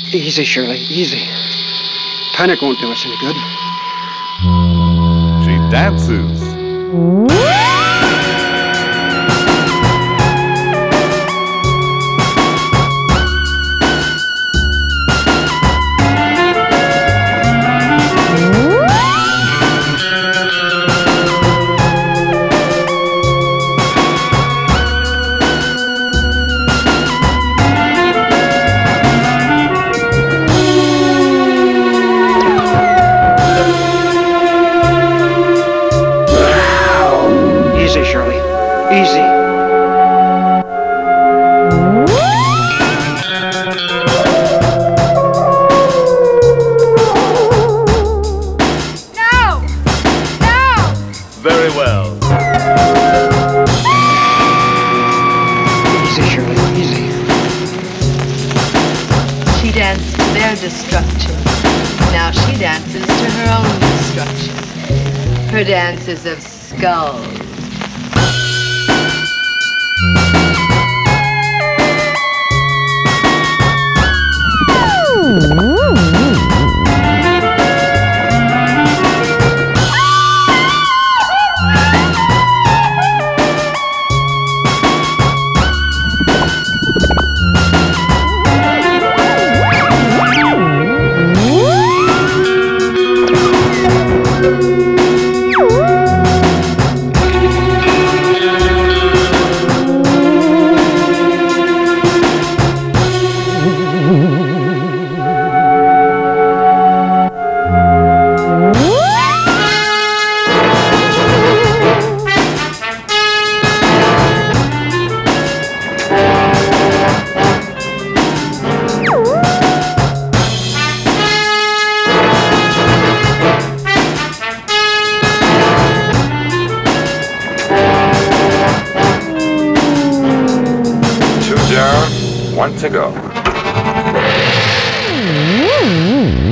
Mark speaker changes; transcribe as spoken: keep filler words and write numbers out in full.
Speaker 1: Easy, Shirley, easy. Panic won't do us any good.
Speaker 2: She dances.
Speaker 1: Easy, Shirley, easy.
Speaker 3: No! No!
Speaker 2: Very well.
Speaker 1: Easy, Shirley, easy.
Speaker 4: She danced to their destruction. Now she dances to her own destruction. Her dance is of skulls.
Speaker 5: Two down, one to go.